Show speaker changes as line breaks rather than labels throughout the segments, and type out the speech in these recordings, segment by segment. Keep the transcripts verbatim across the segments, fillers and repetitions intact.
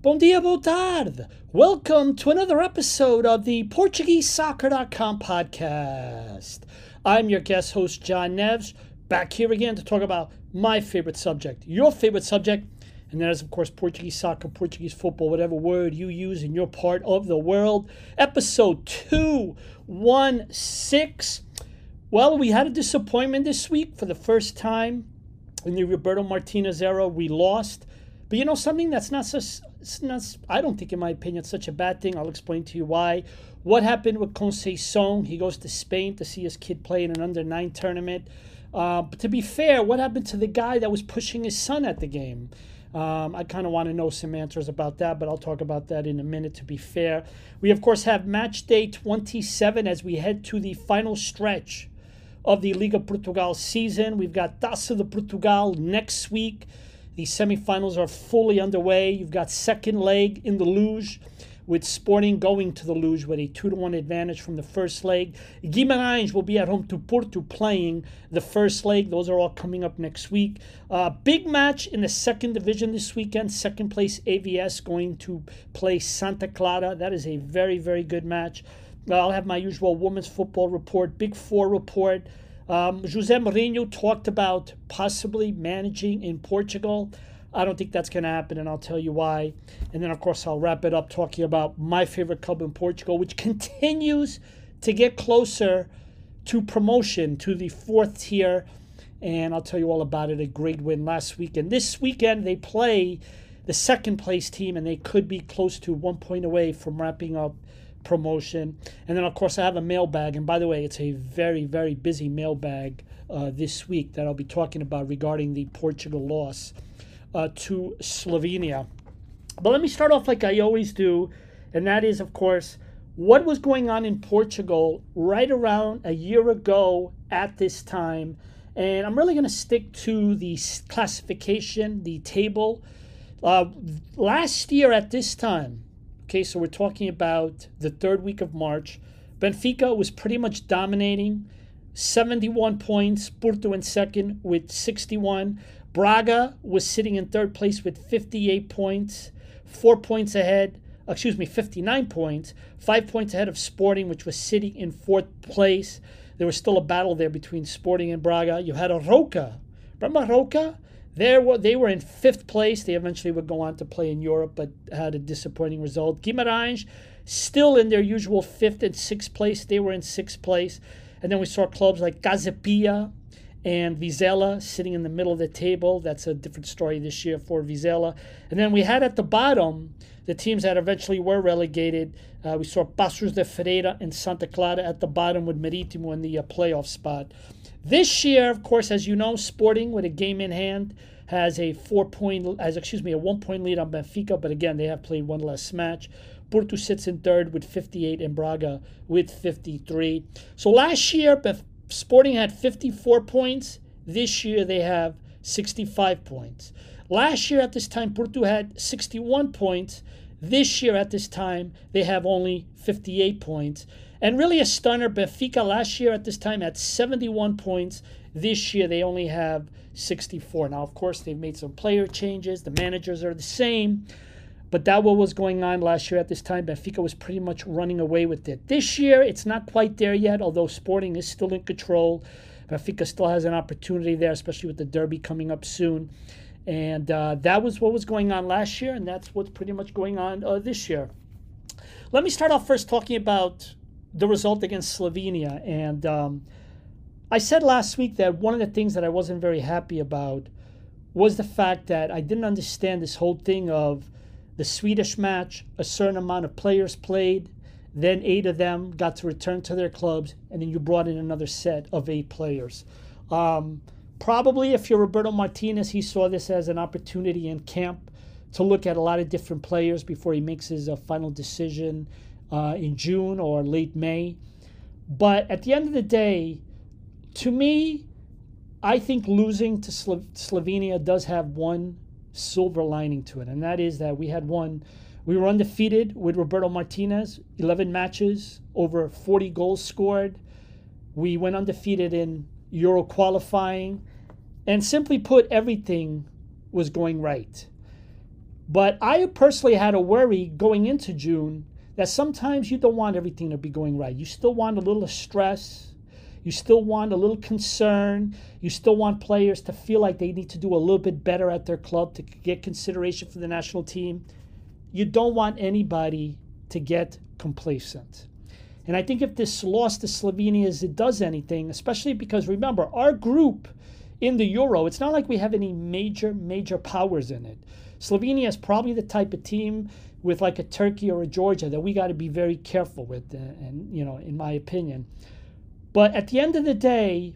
Bom dia, boa tarde. Welcome to another episode of the Portuguese Soccer dot com podcast. I'm your guest host, John Neves, back here again to talk about my favorite subject, your favorite subject, and that is, of course, Portuguese soccer, Portuguese football, whatever word you use in your part of the world. Episode two sixteen. Well, we had a disappointment this week for the first time in the Roberto Martinez era. We lost. But you know something? That's not such, it's not, I don't think, in my opinion, it's such a bad thing. I'll explain to you why. What happened with Conceição? He goes to Spain to see his kid play in an under nine tournament. Uh, but to be fair, what happened to the guy that was pushing his son at the game? Um, I kind of want to know some answers about that, but I'll talk about that in a minute, to be fair. We, of course, have match day twenty-seven as we head to the final stretch of the Liga Portugal season. We've got Taça de Portugal next week. The semifinals are fully underway. You've got second leg in the Luge, with Sporting going to the Luge with a two to one advantage from the first leg. Guimarães will be at home to Porto playing the first leg. Those are all coming up next week. Uh, big match in the second division this weekend. Second place A V S going to play Santa Clara. That is a very, very good match. I'll have my usual women's football report, Big Four report. Um, Jose Mourinho talked about possibly managing in Portugal. I don't think that's going to happen, and I'll tell you why. And then, of course, I'll wrap it up talking about my favorite club in Portugal, which continues to get closer to promotion to the fourth tier. And I'll tell you all about it. A great win last week. And this weekend, they play the second-place team, and they could be close to one point away from wrapping up promotion. And then, of course, I have a mailbag. And by the way, it's a very, very busy mailbag uh, this week that I'll be talking about regarding the Portugal loss uh, to Slovenia. But let me start off like I always do. And that is, of course, what was going on in Portugal right around a year ago at this time. And I'm really going to stick to the classification, the table. Uh, last year at this time, okay, so we're talking about the third week of March. Benfica was pretty much dominating, seventy-one points. Porto in second with sixty-one. Braga was sitting in third place with fifty-eight points, four points ahead, excuse me, fifty-nine points, five points ahead of Sporting, which was sitting in fourth place. There was still a battle there between Sporting and Braga. You had a Roca. Remember Roca? They were, they were in fifth place. They eventually would go on to play in Europe, but had a disappointing result. Guimarães, still in their usual fifth and sixth place. They were in sixth place. And then we saw clubs like Casa Pia and Vizela sitting in the middle of the table. That's a different story this year for Vizela. And then we had at the bottom the teams that eventually were relegated. Uh, we saw Paços de Ferreira and Santa Clara at the bottom with Marítimo in the uh, playoff spot. This year, of course, as you know, Sporting with a game in hand has a four-point, as excuse me, a one-point lead on Benfica. But again, they have played one less match. Porto sits in third with fifty-eight, and Braga with fifty-three. So last year, Sporting had fifty-four points. This year, they have sixty-five points. Last year at this time, Porto had sixty-one points. This year at this time, they have only fifty-eight points. And really a stunner, Benfica last year at this time had seventy-one points. This year they only have sixty-four. Now, of course, they've made some player changes. The managers are the same. But that what was going on last year at this time. Benfica was pretty much running away with it. This year, it's not quite there yet, although Sporting is still in control. Benfica still has an opportunity there, especially with the derby coming up soon. And uh, that was what was going on last year, and that's what's pretty much going on uh, this year. Let me start off first talking about the result against Slovenia. And um, I said last week that one of the things that I wasn't very happy about was the fact that I didn't understand this whole thing of the Swedish match, a certain amount of players played, then eight of them got to return to their clubs, and then you brought in another set of eight players. Um, probably if you're Roberto Martinez, he saw this as an opportunity in camp to look at a lot of different players before he makes his uh, final decision Uh, in June or late May. But at the end of the day, to me, I think losing to Slo- Slovenia does have one silver lining to it, and that is that we had one, we were undefeated with Roberto Martinez, eleven matches, over forty goals scored. We went undefeated in Euro qualifying, and simply put, everything was going right. But I personally had a worry going into June that sometimes you don't want everything to be going right. You still want a little stress. You still want a little concern. You still want players to feel like they need to do a little bit better at their club to get consideration for the national team. You don't want anybody to get complacent. And I think if this loss to Slovenia is, it does anything, especially because, remember, our group in the Euro, it's not like we have any major, major powers in it. Slovenia is probably the type of team with like a Turkey or a Georgia that we got to be very careful with, and, and, you know, in my opinion. But at the end of the day,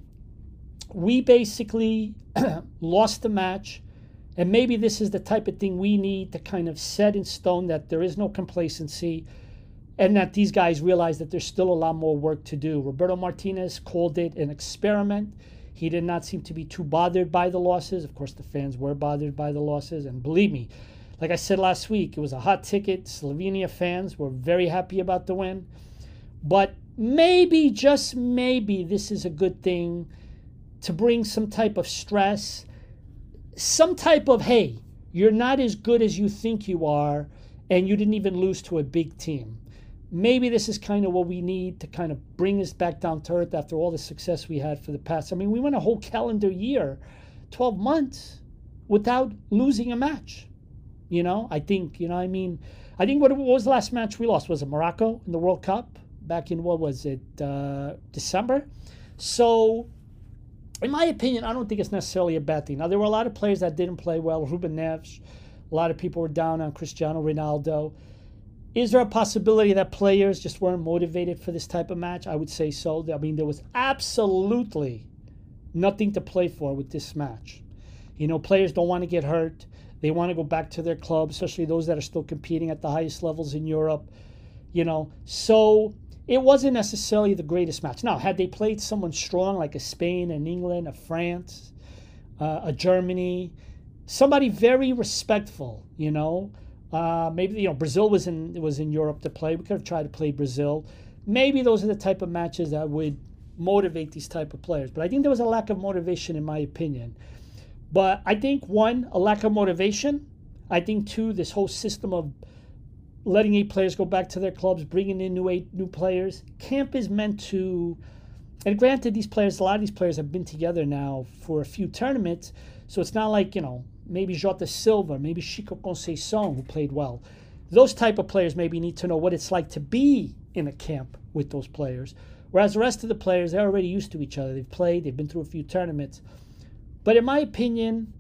we basically lost the match. And maybe this is the type of thing we need to kind of set in stone that there is no complacency and that these guys realize that there's still a lot more work to do. Roberto Martinez called it an experiment. He did not seem to be too bothered by the losses. Of course, the fans were bothered by the losses. And believe me, like I said last week, it was a hot ticket. Slovenia fans were very happy about the win. But maybe, just maybe, this is a good thing to bring some type of stress, some type of, hey, you're not as good as you think you are, and you didn't even lose to a big team. Maybe this is kind of what we need to kind of bring us back down to earth after all the success we had for the past. I mean, we went a whole calendar year, twelve months, without losing a match. You know, I think, you know, I mean, I think what, what was the last match we lost? Was it Morocco in the World Cup back in, what was it, uh, December? So, in my opinion, I don't think it's necessarily a bad thing. Now, there were a lot of players that didn't play well. Ruben Neves, a lot of people were down on Cristiano Ronaldo. Is there a possibility that players just weren't motivated for this type of match? I would say so. I mean, there was absolutely nothing to play for with this match. You know, players don't want to get hurt. They want to go back to their club, especially those that are still competing at the highest levels in Europe. You know, so it wasn't necessarily the greatest match. Now, had they played someone strong like a Spain, an England, a France, uh, a Germany, somebody very respectful, you know, Uh, maybe, you know, Brazil was in was in Europe to play. We could have tried to play Brazil. Maybe those are the type of matches that would motivate these type of players. But I think there was a lack of motivation, in my opinion. But I think, one, a lack of motivation. I think, two, this whole system of letting eight players go back to their clubs, bringing in new eight new players. Camp is meant to, and granted, these players, a lot of these players have been together now for a few tournaments. So it's not like, you know, maybe Jota Silva, maybe Chico Conceição, who played well. Those type of players maybe need to know what it's like to be in a camp with those players. Whereas the rest of the players, they're already used to each other. They've played, they've been through a few tournaments. But in my opinion,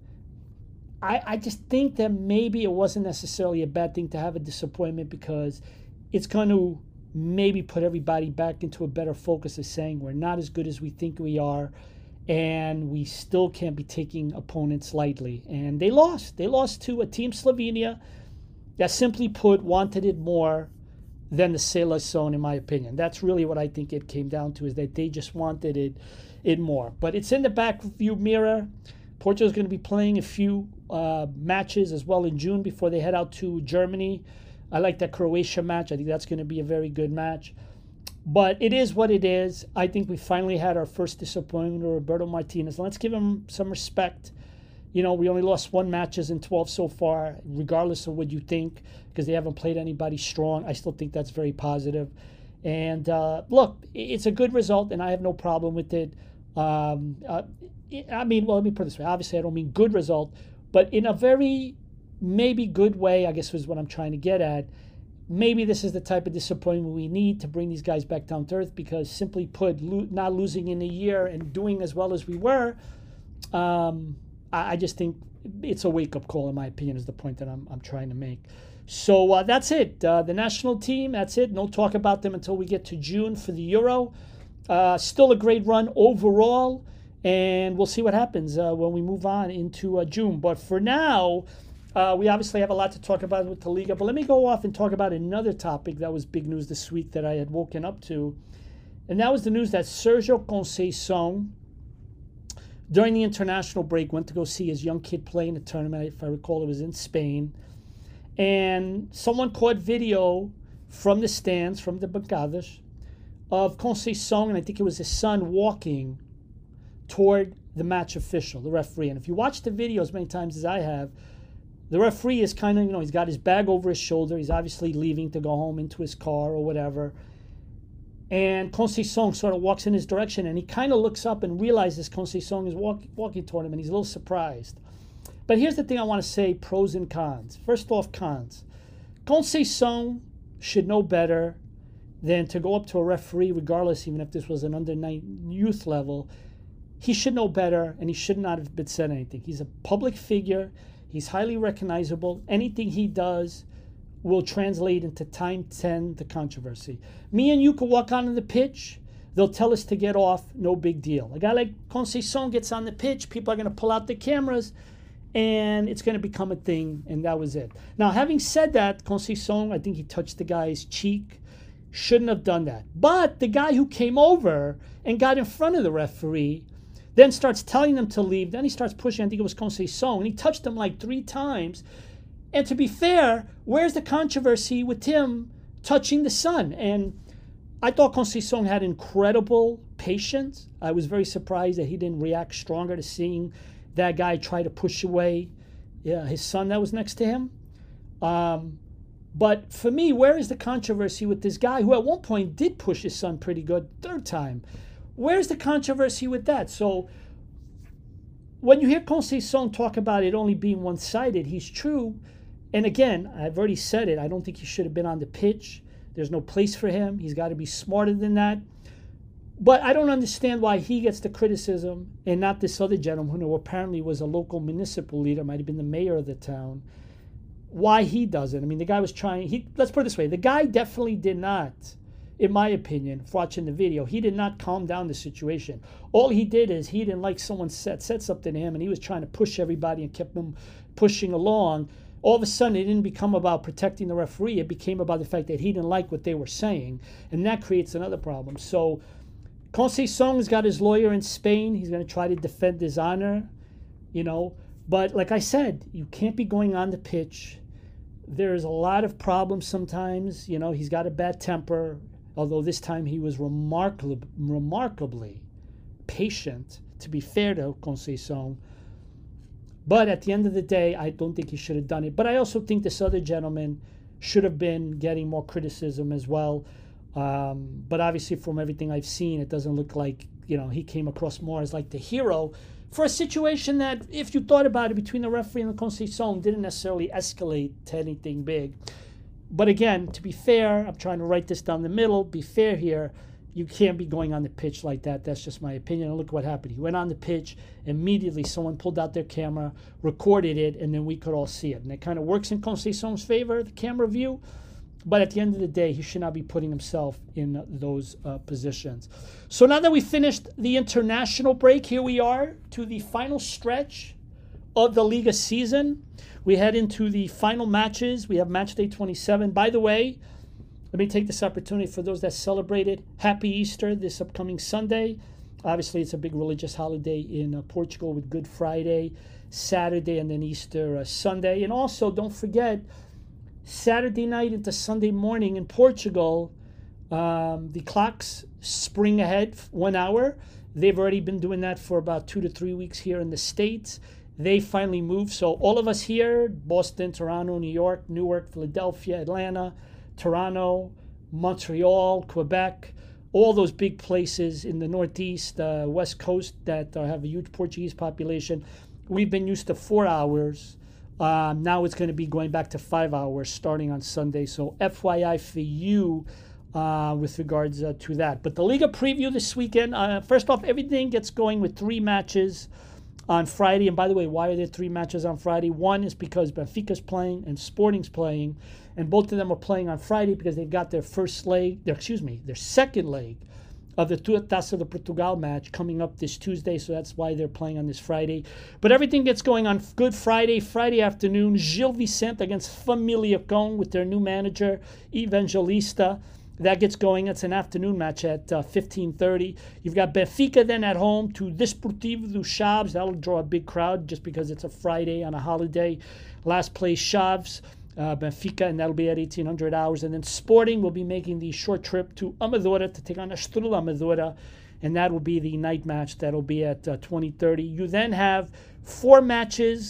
I, I just think that maybe it wasn't necessarily a bad thing to have a disappointment, because it's going to maybe put everybody back into a better focus of saying we're not as good as we think we are, and we still can't be taking opponents lightly. And they lost. They lost to a team, Slovenia, that simply put wanted it more than the Seleção, in my opinion. That's really what I think it came down to, is that they just wanted it, it more. But it's in the back view mirror. Portugal's going to be playing a few uh, matches as well in June before they head out to Germany. I like that Croatia match. I think that's going to be a very good match. But it is what it is. I think we finally had our first disappointment with Roberto Martinez. Let's give him some respect. You know, we only lost one matches in twelve so far, regardless of what you think, because they haven't played anybody strong. I still think that's very positive. And uh, look, it's a good result, and I have no problem with it. Um, uh, I mean, well, let me put it this way. Obviously, I don't mean good result, but in a very maybe good way, I guess is what I'm trying to get at. Maybe this is the type of disappointment we need to bring these guys back down to earth, because simply put, lo- not losing in a year and doing as well as we were, um, I, I just think it's a wake-up call, in my opinion, is the point that I'm, I'm trying to make. So uh, that's it. Uh, the national team, that's it. No talk about them until we get to June for the Euro. Uh, still a great run overall, and we'll see what happens uh, when we move on into uh, June. But for now, Uh, we obviously have a lot to talk about with the Liga, but let me go off and talk about another topic that was big news this week that I had woken up to, and that was the news that Sergio Conceição, during the international break, went to go see his young kid play in a tournament. If I recall, it was in Spain, and someone caught video from the stands, from the bancadas, of Conceição, and I think it was his son, walking toward the match official, the referee. And if you watch the video as many times as I have, The referee is kind of, you know, he's got his bag over his shoulder. He's obviously leaving to go home into his car or whatever. And Conceição sort of walks in his direction, and he kind of looks up and realizes Conceição is walk, walking toward him, and he's a little surprised. But here's the thing I want to say, pros and cons. First off, cons. Conceição should know better than to go up to a referee, regardless, even if this was an under nine youth level. He should know better, and he should not have been said anything. He's a public figure. He's highly recognizable. Anything he does will translate into time ten, the controversy. Me and you could walk onto the pitch. They'll tell us to get off. No big deal. A guy like Conceição gets on the pitch. People are going to pull out their cameras, and it's going to become a thing, and that was it. Now, having said that, Conceição, I think he touched the guy's cheek. Shouldn't have done that. But the guy who came over and got in front of the referee then starts telling them to leave. Then he starts pushing. I think it was Conceição, and he touched him like three times. And to be fair, where's the controversy with him touching the son? And I thought Conceição had incredible patience. I was very surprised that he didn't react stronger to seeing that guy try to push away yeah, his son that was next to him. Um, but for me, where is the controversy with this guy who at one point did push his son pretty good, third time? Where's the controversy with that? So when you hear Conceição talk about it only being one-sided, he's true. And again, I've already said it. I don't think he should have been on the pitch. There's no place for him. He's got to be smarter than that. But I don't understand why he gets the criticism and not this other gentleman who apparently was a local municipal leader, might have been the mayor of the town. Why he doesn't. I mean, the guy was trying. He, let's put it this way. The guy definitely did not, in my opinion, watching the video, he did not calm down the situation. All he did is he didn't like someone said, said something to him, and he was trying to push everybody and kept them pushing along. All of a sudden, it didn't become about protecting the referee. It became about the fact that he didn't like what they were saying, and that creates another problem. So Conceição has got his lawyer in Spain. He's going to try to defend his honor, you know. But like I said, you can't be going on the pitch. There's a lot of problems sometimes. You know, he's got a bad temper, although this time he was remarkably, remarkably patient, to be fair to Conceição. But at the end of the day, I don't think he should have done it. But I also think this other gentleman should have been getting more criticism as well. Um, but obviously, from everything I've seen, it doesn't look like, you know, he came across more as like the hero for a situation that, if you thought about it, between the referee and the Conceição, didn't necessarily escalate to anything big. But again, to be fair, I'm trying to write this down the middle, be fair here. You can't be going on the pitch like that. That's just my opinion. And look what happened. He went on the pitch. Immediately, someone pulled out their camera, recorded it, and then we could all see it. And it kind of works in Conceição's favor, the camera view. But at the end of the day, he should not be putting himself in those uh, positions. So now that we finished the international break, here we are to the final stretch of the Liga season. We head into the final matches. We have match day twenty-seven. By the way, let me take this opportunity for those that celebrated Happy Easter this upcoming Sunday. Obviously, it's a big religious holiday in uh, Portugal with Good Friday, Saturday, and then Easter uh, Sunday. And also, don't forget, Saturday night into Sunday morning in Portugal, um, the clocks spring ahead one hour. They've already been doing that for about two to three weeks here in the States. They finally moved. So all of us here, Boston, Toronto, New York, Newark, Philadelphia, Atlanta, Toronto, Montreal, Quebec, all those big places in the Northeast, uh, West Coast that uh, have a huge Portuguese population. We've been used to four hours. Um, now it's going to be going back to five hours starting on Sunday. So F Y I for you uh, with regards uh, to that. But the Liga preview this weekend, uh, first off, everything gets going with three matches on Friday. And by the way, why are there three matches on Friday? One is because Benfica's playing and Sporting's playing. And both of them are playing on Friday because they've got their first leg, their, excuse me, their second leg of the Taça de Portugal match coming up this Tuesday, so that's why they're playing on this Friday. But everything gets going on Good Friday, Friday afternoon. Gil Vicente against Famalicão with their new manager, Evangelista. That gets going. It's an afternoon match at uh, fifteen thirty. You've got Benfica then at home to Desportivo do Chaves. That'll draw a big crowd just because it's a Friday on a holiday. Last place, Chaves. Uh, Benfica, and that'll be at eighteen hundred hours. And then Sporting will be making the short trip to Amadora to take on Estrela Amadora, and that will be the night match. That'll be at uh, twenty thirty. You then have four matches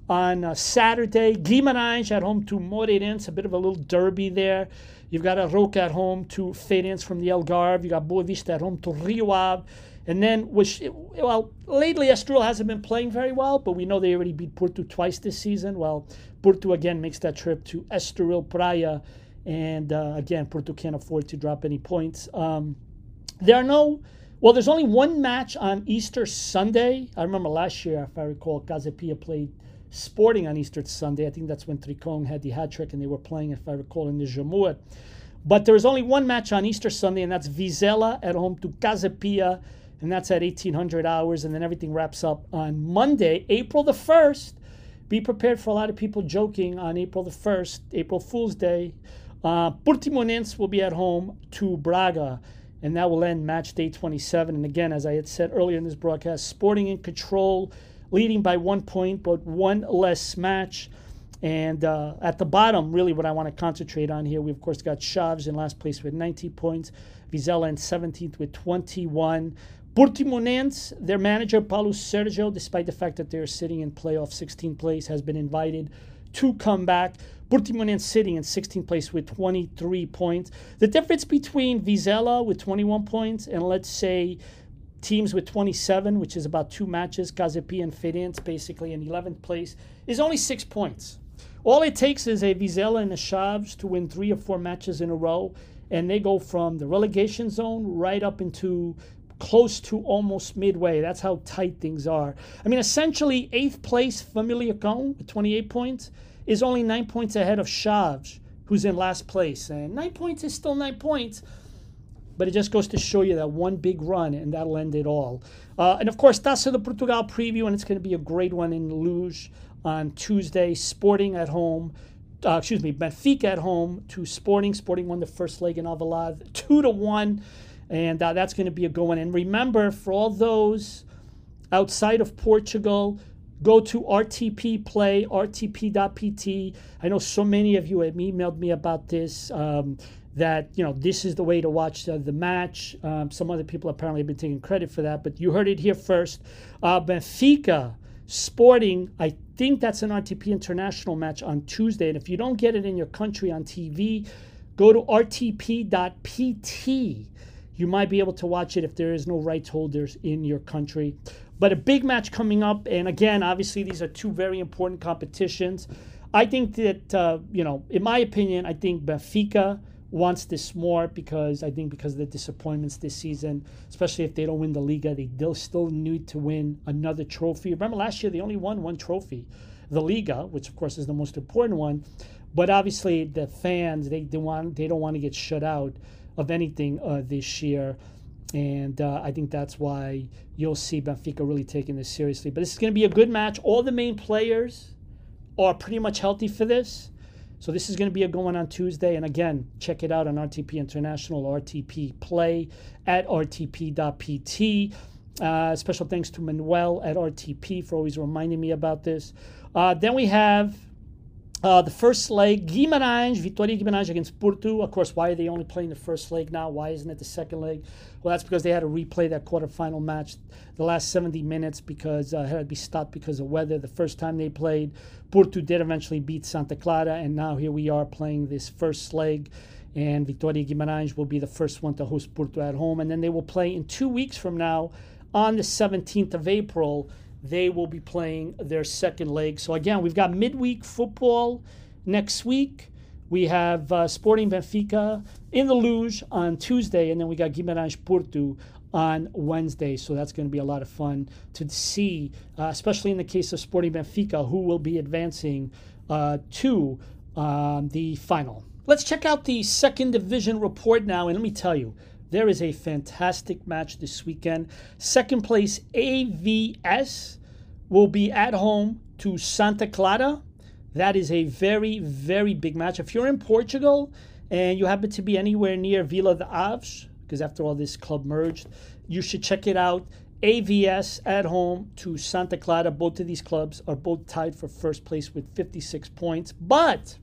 On uh, Saturday, Guimarães at home to Moreirense, a bit of a little derby there. You've got Arouca at home to Feirense from the Algarve. You got Boa Vista at home to Rio Ave. And then, which, well, lately Estoril hasn't been playing very well, but we know they already beat Porto twice this season. Well, Porto again makes that trip to Estoril Praia. And uh, again, Porto can't afford to drop any points. Um, there are no... Well, there's only one match on Easter Sunday. I remember last year, if I recall, Casa Pia played Sporting on Easter Sunday. I think that's when Tricon had the hat trick and they were playing, if I recall, in the Jamor. But there is only one match on Easter Sunday, and that's Vizela at home to Casa Pia, and that's at eighteen hundred hours, and then everything wraps up on Monday, April the first. Be prepared for a lot of people joking on April the first, April Fool's Day. Uh, Portimonense will be at home to Braga, and that will end match day twenty-seven. And again, as I had said earlier in this broadcast, Sporting in control, leading by one point, but one less match. And uh, at the bottom, really what I want to concentrate on here, we of course got Chaves in last place with nineteen points, Vizela in seventeenth with twenty-one. Portimonense, their manager, Paulo Sergio, despite the fact that they're sitting in playoff sixteenth place, has been invited to come back. Portimonense sitting in sixteenth place with twenty-three points. The difference between Vizela with twenty-one points and, let's say, teams with twenty-seven, which is about two matches, Casa Pia and Feirense, basically in eleventh place, is only six points. All it takes is a Vizela and a Chaves to win three or four matches in a row, and they go from the relegation zone right up into close to almost midway. That's how tight things are. I mean, essentially, eighth place Famalicão with twenty-eight points is only nine points ahead of Chaves, who's in last place. And nine points is still nine points, but it just goes to show you that one big run, and that'll end it all. Uh, and, of course, Taça de Portugal preview, and it's going to be a great one in Luz on Tuesday. Sporting at home. Uh, excuse me, Benfica at home to Sporting. Sporting won the first leg in Alvalade, two to one. And uh, that's going to be a good one. And remember, for all those outside of Portugal, go to R T P Play, R T P dot P T. I know so many of you have emailed me about this, um, that, you know, this is the way to watch the, the match. Um, some other people apparently have been taking credit for that, but you heard it here first. Uh, Benfica, Sporting, I think that's an R T P International match on Tuesday. And if you don't get it in your country on T V, go to R T P dot P T. You might be able to watch it if there is no rights holders in your country. But a big match coming up. And again, obviously, these are two very important competitions. I think that, uh, you know, in my opinion, I think Benfica wants this more because I think because of the disappointments this season, especially if they don't win the Liga, they they'll still need to win another trophy. Remember last year, they only won one trophy, the Liga, which, of course, is the most important one. But obviously, the fans, they, they, want, they don't want to get shut out of anything uh, this year. And uh, I think that's why you'll see Benfica really taking this seriously. But this is going to be a good match. All the main players are pretty much healthy for this. So this is going to be a good one on Tuesday. And again, check it out on R T P International, R T P Play at R T P dot P T. Uh, special thanks to Manuel at R T P for always reminding me about this. Uh, then we have Uh, the first leg, Guimarães, Vitória Guimarães against Porto. Of course, why are they only playing the first leg now? Why isn't it the second leg? Well, that's because they had to replay that quarterfinal match the last seventy minutes because uh, it had to be stopped because of weather. The first time they played, Porto did eventually beat Santa Clara, and now here we are playing this first leg, and Vitória Guimarães will be the first one to host Porto at home, and then they will play in two weeks from now on the seventeenth of April. They will be playing their second leg. So again, we've got midweek football next week. We have uh, Sporting Benfica in the Luz on Tuesday, and then we got Guimarães Porto on Wednesday. So that's going to be a lot of fun to see, uh, especially in the case of Sporting Benfica, who will be advancing uh, to um, the final. Let's check out the second division report now, and let me tell you, there is a fantastic match this weekend. Second place A V S will be at home to Santa Clara. That is a very, very big match. If you're in Portugal and you happen to be anywhere near Vila de Aves, because after all this club merged, you should check it out. A V S at home to Santa Clara. Both of these clubs are both tied for first place with fifty-six points. But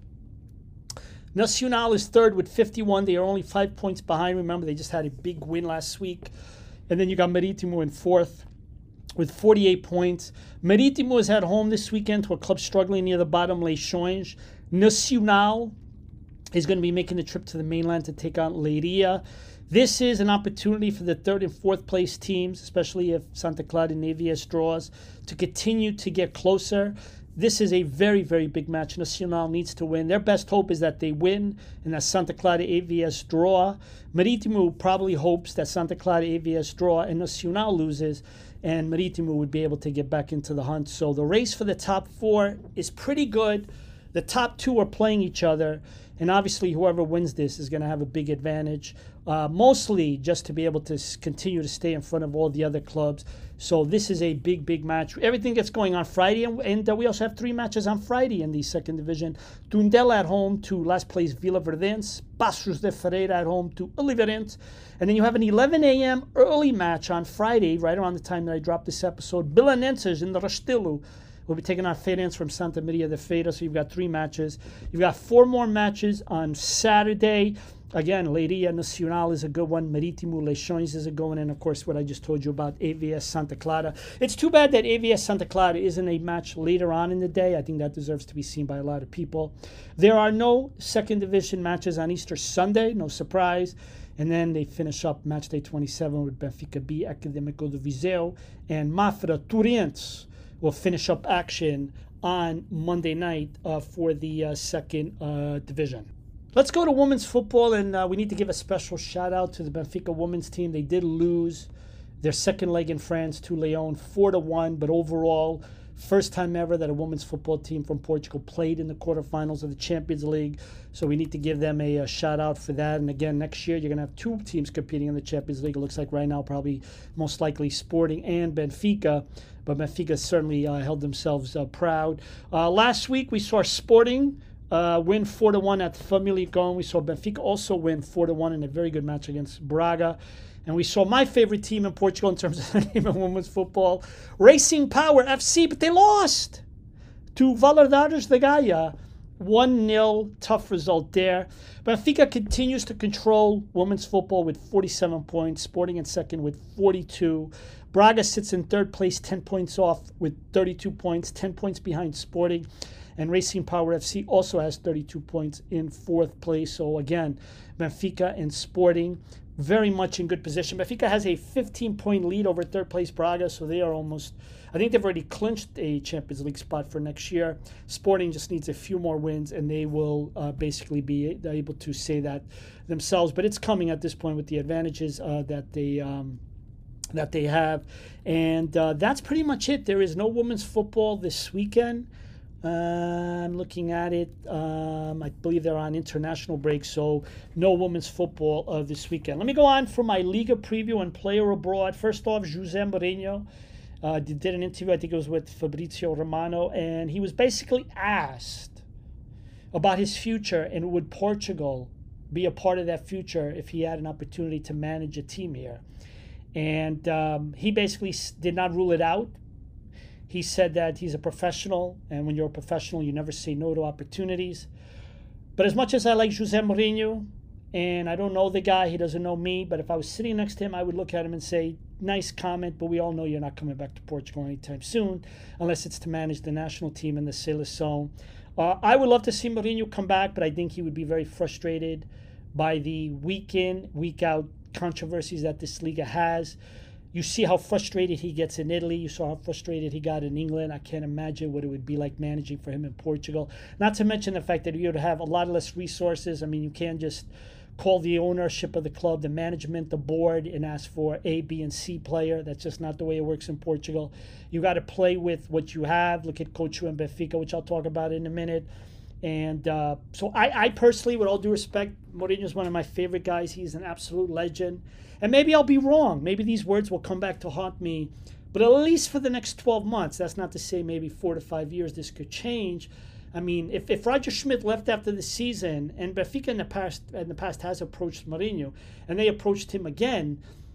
Nacional is third with fifty-one. They are only five points behind. Remember, they just had a big win last week. And then you got Marítimo in fourth with forty-eight points. Marítimo is at home this weekend to a club struggling near the bottom, Leixões. Nacional is going to be making the trip to the mainland to take on Leiria. This is an opportunity for the third and fourth place teams, especially if Santa Clara and A V S draws, to continue to get closer. This is a very, very big match. Nacional needs to win. Their best hope is that they win and that Santa Clara A V S draw. Marítimo probably hopes that Santa Clara A V S draw and Nacional loses, and Marítimo would be able to get back into the hunt. So the race for the top four is pretty good. The top two are playing each other, and obviously whoever wins this is going to have a big advantage, uh, mostly just to be able to s- continue to stay in front of all the other clubs. So this is a big, big match. Everything gets going on Friday, and, and uh, we also have three matches on Friday in the second division. Tondela at home to last place Vila Verdense, Paços de Ferreira at home to Oliveirense, and then you have an eleven a.m. early match on Friday, right around the time that I dropped this episode. Belenenses in the Restelo will be taking on Feirense from Santa Maria de Feira. So you've got three matches. You've got four more matches on Saturday. Again, Leiria Nacional is a good one. Marítimo Leixões is a good one. And, of course, what I just told you about A V S Santa Clara. It's too bad that A V S Santa Clara isn't a match later on in the day. I think that deserves to be seen by a lot of people. There are no second division matches on Easter Sunday. No surprise. And then they finish up match day twenty-seven with Benfica B, Académico de Viseu, and Mafra Torrentes will finish up action on Monday night uh, for the uh, second uh, division. Let's go to women's football, and uh, we need to give a special shout out to the Benfica women's team. They did lose their second leg in France to Lyon four to one, but overall, first time ever that a women's football team from Portugal played in the quarterfinals of the Champions League. So we need to give them a, a shout out for that. And again, next year you're going to have two teams competing in the Champions League. It looks like right now probably most likely Sporting and Benfica. But Benfica certainly uh, held themselves uh, proud. Uh, last week we saw Sporting uh, win four to one at Famalicão. We saw Benfica also win four to one in a very good match against Braga. And we saw my favorite team in Portugal in terms of the name of women's football, Racing Power F C, but they lost to Valadares de Gaia. one nil, tough result there. Benfica continues to control women's football with forty-seven points, Sporting in second with forty-two. Braga sits in third place, ten points off with thirty-two points, ten points behind Sporting. And Racing Power F C also has thirty-two points in fourth place. So again, Benfica and Sporting very much in good position. Benfica has a fifteen-point lead over third place Braga, so they are almost, I think they've already clinched a Champions League spot for next year. Sporting just needs a few more wins, and they will uh, basically be able to say that themselves. But it's coming at this point with the advantages uh, that they um, that they have. And uh, that's pretty much it. There is no women's football this weekend. Uh, I'm looking at it. Um, I believe they're on international break, so no women's football uh, this weekend. Let me go on for my Liga preview and player abroad. First off, Jose Mourinho uh, did an interview, I think it was with Fabrizio Romano, and he was basically asked about his future and would Portugal be a part of that future if he had an opportunity to manage a team here. And um, he basically did not rule it out. He said that he's a professional, and when you're a professional, you never say no to opportunities. But as much as I like Jose Mourinho, and I don't know the guy, he doesn't know me, but if I was sitting next to him, I would look at him and say, nice comment, but we all know you're not coming back to Portugal anytime soon, unless it's to manage the national team in the Seleção. Uh, I would love to see Mourinho come back, but I think he would be very frustrated by the week in, week out controversies that this Liga has. You see how frustrated he gets in Italy. You saw how frustrated he got in England. I can't imagine what it would be like managing for him in Portugal. Not to mention the fact that you would have a lot less resources. I mean, you can't just call the ownership of the club, the management, the board, and ask for A, B, and C player. That's just not the way it works in Portugal. You got to play with what you have. Look at Coach and Benfica, which I'll talk about in a minute. And uh, so I, I personally, with all due respect, Mourinho is one of my favorite guys. He's an absolute legend. And maybe I'll be wrong. Maybe these words will come back to haunt me. But at least for the next twelve months, that's not to say maybe four to five years this could change. I mean, if, if Roger Schmidt left after the season, and Benfica in the past in the past has approached Mourinho, and they approached him again,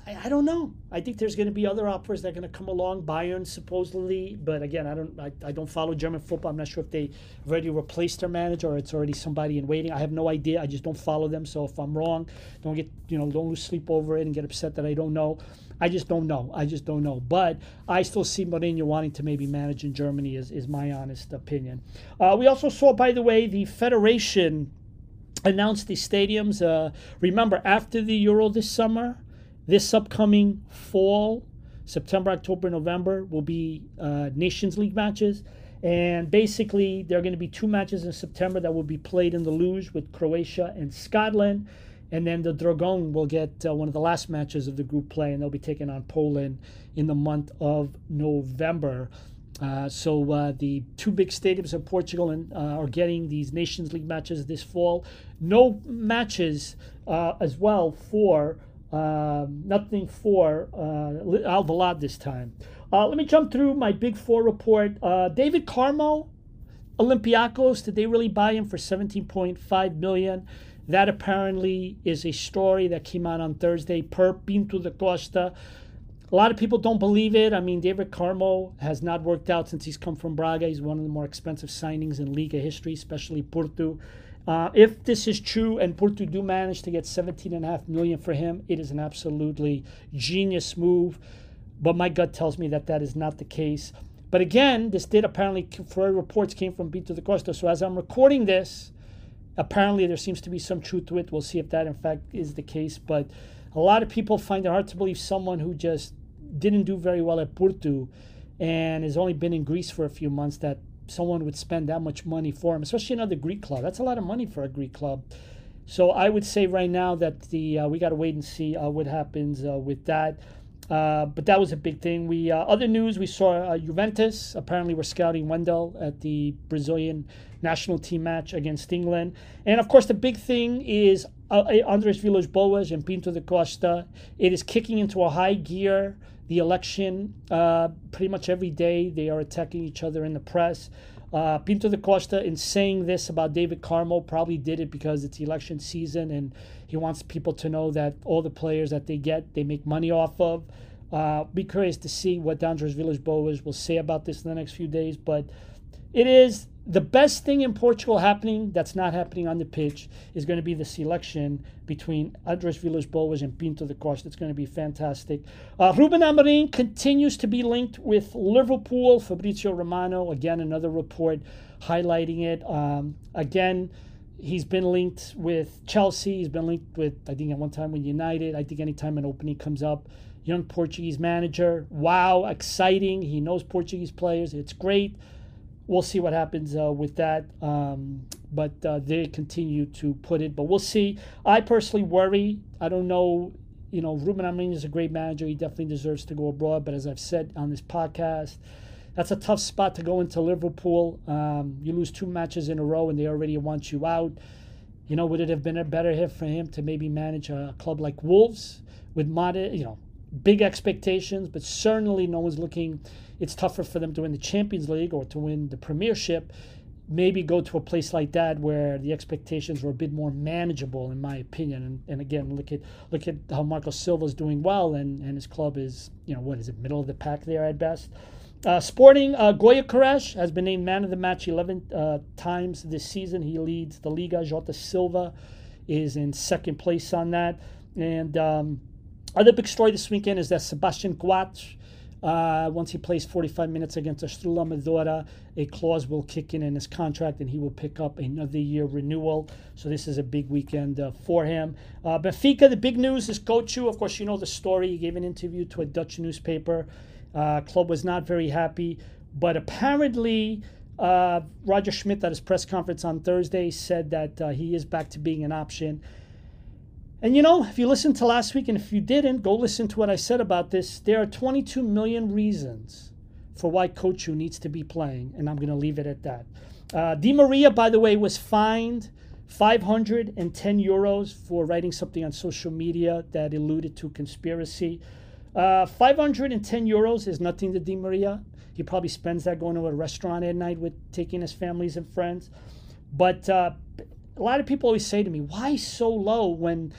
I, I don't know. I think there's going to be other offers that are going to come along. Bayern supposedly, but again, I don't. I, I don't follow German football. I'm not sure if they already replaced their manager or it's already somebody in waiting. I have no idea. I just don't follow them. So if I'm wrong, don't get you know don't lose sleep over it and get upset that I don't know. I just don't know. I just don't know. But I still see Mourinho wanting to maybe manage in Germany. Is is my honest opinion. Uh, we also saw, by the way, the Federation announced the stadiums. Uh, remember, after the Euro this summer, this upcoming fall, September, October, November, will be uh, Nations League matches. And basically, there are going to be two matches in September that will be played in the Luge with Croatia and Scotland. And then the Dragon will get uh, one of the last matches of the group play, and they'll be taking on Poland in the month of November. Uh, so uh, the two big stadiums in Portugal and, uh, are getting these Nations League matches this fall. No matches uh, as well for, uh, nothing for uh, Alvalade this time. Uh, let me jump through my Big Four report. Uh, David Carmo, Olympiacos, did they really buy him for seventeen point five million dollars? That apparently is a story that came out on Thursday per Pinto da Costa. A lot of people don't believe it. I mean, David Carmo has not worked out since he's come from Braga. He's one of the more expensive signings in Liga history, especially Porto. Uh, if this is true and Porto do manage to get seventeen point five million dollars for him, it is an absolutely genius move. But my gut tells me that that is not the case. But again, this did apparently, for reports came from Pinto da Costa. So as I'm recording this, apparently there seems to be some truth to it. We'll see if that in fact is the case. But a lot of people find it hard to believe someone who just didn't do very well at Porto and has only been in Greece for a few months, that someone would spend that much money for him, especially another Greek club. That's a lot of money for a Greek club. So I would say right now that the uh, we got to wait and see uh, what happens uh, with that. Uh, but that was a big thing. We uh, other news, we saw uh, Juventus apparently were scouting Wendell at the Brazilian national team match against England. And of course, the big thing is uh, Andres Villas-Boas and Pinto da Costa. It is kicking into a high gear. The election, uh, pretty much every day, they are attacking each other in the press. Uh, Pinto da Costa, in saying this about David Carmo, probably did it because it's election season and he wants people to know that all the players that they get, they make money off of. Uh, be curious to see what Andres Villas-Boas will say about this in the next few days. But it is the best thing in Portugal happening that's not happening on the pitch is going to be the selection between Andres Villas-Boas and Pinto da Costa. It's going to be fantastic. Uh, Ruben Amorim continues to be linked with Liverpool. Fabrizio Romano, again, another report highlighting it. Um, again, he's been linked with Chelsea. He's been linked with, I think, at one time with United. I think anytime an opening comes up, young Portuguese manager. Wow, exciting. He knows Portuguese players. It's great. We'll see what happens uh, with that. Um, but uh, they continue to put it. But we'll see. I personally worry. I don't know. You know, Ruben Amorim is a great manager. He definitely deserves to go abroad. But as I've said on this podcast, that's a tough spot to go into Liverpool. Um, you lose two matches in a row and they already want you out. You know, would it have been a better hit for him to maybe manage a club like Wolves with modest, you know, big expectations, but certainly no one's looking. It's tougher for them to win the Champions League or to win the Premiership. Maybe go to a place like that where the expectations were a bit more manageable, in my opinion. And, and again, look at look at how Marco Silva's doing well, and, and his club is, you know, what is it, middle of the pack there at best. Uh, Sporting, uh, Goya Koresh has been named man of the match eleven uh, times this season. He leads the Liga. Jota Silva is in second place on that. And um, other big story this weekend is that Sebastian Coates, uh, once he plays forty-five minutes against Estrela Amadora, a clause will kick in in his contract and he will pick up another year renewal. So this is a big weekend uh, for him. Uh, Benfica, the big news is Coates. Of course, you know the story. He gave an interview to a Dutch newspaper. Uh, club was not very happy, but apparently uh, Roger Schmidt at his press conference on Thursday said that uh, he is back to being an option. And you know, if you listened to last week, and if you didn't, go listen to what I said about this. There are twenty-two million reasons for why Coates needs to be playing, and I'm going to leave it at that. Uh, Di Maria, by the way, was fined five hundred ten euros for writing something on social media that alluded to conspiracy. Uh, five hundred ten euros is nothing to Di Maria. He probably spends that going to a restaurant at night with taking his families and friends. But uh, a lot of people always say to me, why so low when,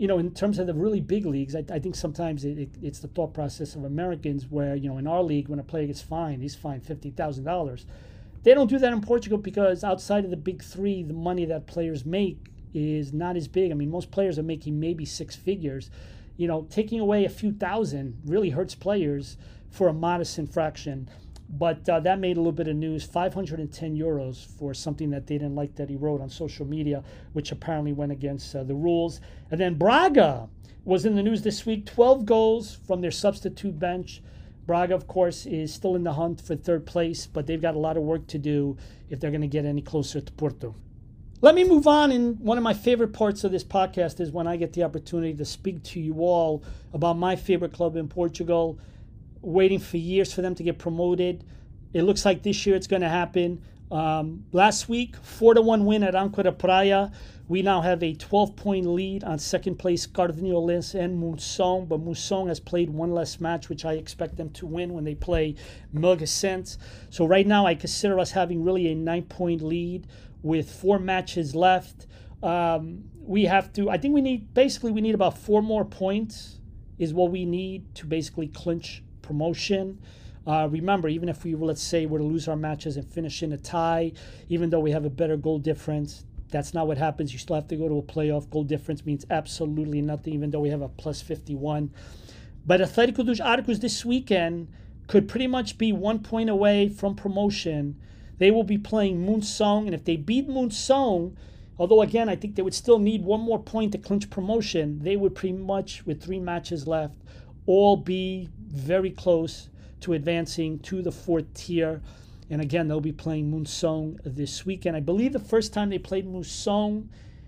you know, in terms of the really big leagues, I, I think sometimes it, it, it's the thought process of Americans where, you know, in our league, when a player gets fined, he's fined fifty thousand dollars. They don't do that in Portugal because outside of the big three, the money that players make is not as big. I mean, most players are making maybe six figures. You know, taking away a few thousand really hurts players for a modest infraction. But uh, that made a little bit of news, five hundred ten euros for something that they didn't like that he wrote on social media, which apparently went against uh, the rules. And then Braga was in the news this week, twelve goals from their substitute bench. Braga, of course, is still in the hunt for third place, but they've got a lot of work to do if they're going to get any closer to Porto. Let me move on, and one of my favorite parts of this podcast is when I get the opportunity to speak to you all about my favorite club in Portugal, waiting for years for them to get promoted. It looks like this year it's going to happen. Um, last week, four to one win at Âncora Praia. We now have a twelve-point lead on second place Carniolense and Monção, but Monção has played one less match, which I expect them to win when they play Melgaçante. So right now I consider us having really a nine-point lead with four matches left. Um, we have to, I think we need, basically we need about four more points is what we need to basically clinch promotion. Uh, remember, even if we, let's say, were to lose our matches and finish in a tie, even though we have a better goal difference, that's not what happens. You still have to go to a playoff. Goal difference means absolutely nothing, even though we have a plus fifty-one. But Atlético dos Arcos this weekend could pretty much be one point away from promotion. They will be playing Monção, and if they beat Monção, although again, I think they would still need one more point to clinch promotion, they would pretty much, with three matches left, all be very close to advancing to the fourth tier. And again, they'll be playing Monção this weekend. I believe the first time they played Monção,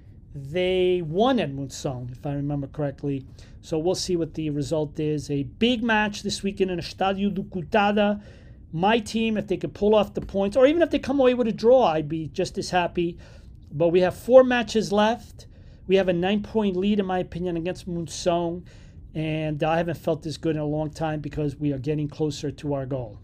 they won at Monção, if I remember correctly. So we'll see what the result is. A big match this weekend in Estádio do Coitada. My team, if they could pull off the points, or even if they come away with a draw, I'd be just as happy. But we have four matches left. We have a nine-point lead, in my opinion, against Monção. And I haven't felt this good in a long time because we are getting closer to our goal.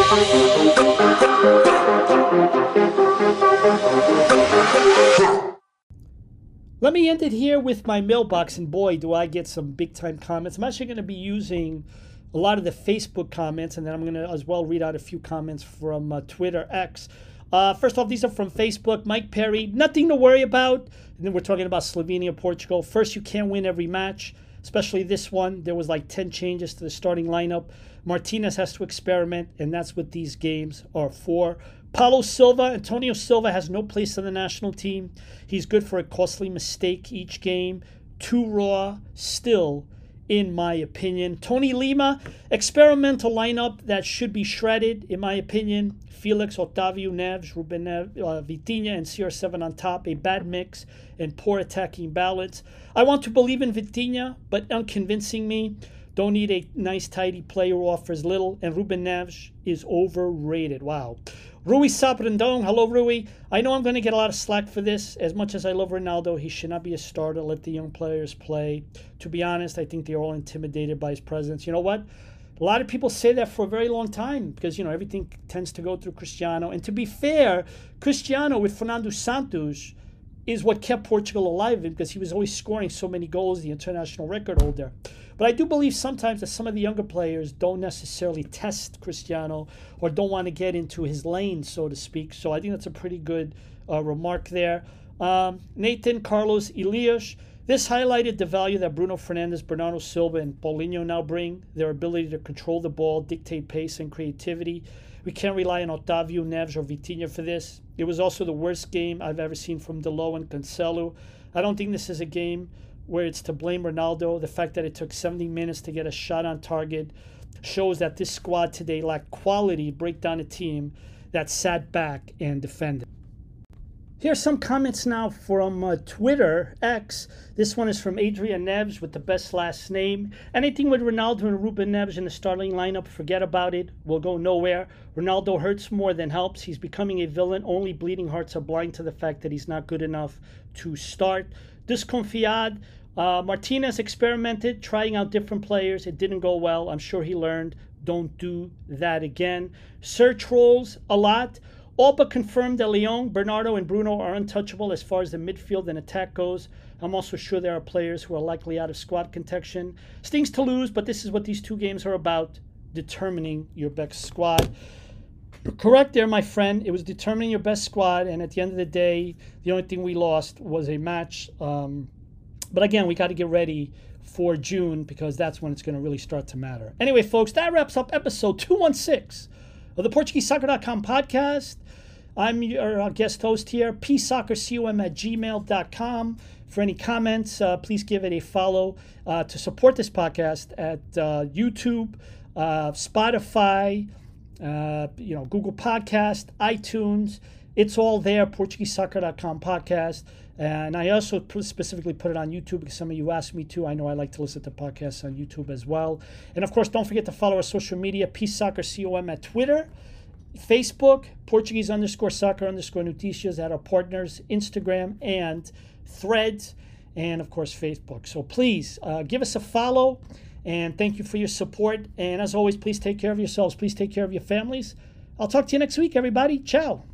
Let me end it here with my mailbox, and boy, do I get some big-time comments. I'm actually going to be using a lot of the Facebook comments, and then I'm going to as well read out a few comments from uh, Twitter X. Uh, first off, these are from Facebook. Mike Perry, nothing to worry about. And then we're talking about Slovenia, Portugal. First, you can't win every match, especially this one. There was like ten changes to the starting lineup. Martinez has to experiment, and that's what these games are for. Paulo Silva, Antonio Silva has no place on the national team. He's good for a costly mistake each game. Too raw, still, in my opinion. Tony Lima, experimental lineup that should be shredded, in my opinion. Felix, Otávio, Neves, Ruben Neves, uh, Vitinha, and C R seven on top. A bad mix and poor attacking balance. I want to believe in Vitinha, but unconvincing me. Don't need a nice, tidy player who offers little. And Ruben Neves is overrated. Wow. Rui Sabrandong. Hello, Rui. I know I'm going to get a lot of slack for this. As much as I love Ronaldo, he should not be a starter. Let the young players play. To be honest, I think they're all intimidated by his presence. You know what? A lot of people say that for a very long time because, you know, everything tends to go through Cristiano. And to be fair, Cristiano with Fernando Santos is what kept Portugal alive because he was always scoring so many goals, the international record holder. But I do believe sometimes that some of the younger players don't necessarily test Cristiano or don't want to get into his lane, so to speak. So I think that's a pretty good uh, remark there. Um, Nathan, Carlos, Elias. This highlighted the value that Bruno Fernandes, Bernardo Silva, and Paulinho now bring, their ability to control the ball, dictate pace, and creativity. We can't rely on Otávio, Neves, or Vitinha for this. It was also the worst game I've ever seen from Dalot and Cancelo. I don't think this is a game where it's to blame Ronaldo. The fact that it took seventy minutes to get a shot on target shows that this squad today lacked quality to break down a team that sat back and defended. Here's some comments now from uh, Twitter X. This one is from Adrian Neves with the best last name. Anything with Ronaldo and Ruben Neves in the starting lineup, forget about it. We'll go nowhere. Ronaldo hurts more than helps. He's becoming a villain. Only bleeding hearts are blind to the fact that he's not good enough to start. Desconfiad. Uh, Martinez experimented, trying out different players. It didn't go well. I'm sure he learned. Don't do that again. Sir trolls a lot. All but confirmed that Leon, Bernardo, and Bruno are untouchable as far as the midfield and attack goes. I'm also sure there are players who are likely out of squad contention. Stings to lose, but this is what these two games are about, determining your best squad. You're correct there, my friend. It was determining your best squad, and at the end of the day, the only thing we lost was a match. Um, but again, we got to get ready for June because that's when it's going to really start to matter. Anyway, folks, that wraps up episode two sixteen of the Portuguese Soccer dot com podcast. I'm your guest host here, p soccer com at gmail dot com. For any comments, uh, please give it a follow. Uh, to support this podcast at uh, YouTube, uh, Spotify, uh, you know, Google Podcast, iTunes. It's all there, Portuguese Soccer dot com podcast. And I also put, specifically put it on YouTube because some of you asked me to. I know I like to listen to podcasts on YouTube as well. And of course, don't forget to follow our social media, p soccer com at Twitter, Facebook, Portuguese underscore soccer underscore noticias at our partners, Instagram and Threads, and of course, Facebook. So please uh, give us a follow, and thank you for your support. And as always, please take care of yourselves. Please take care of your families. I'll talk to you next week, everybody. Ciao.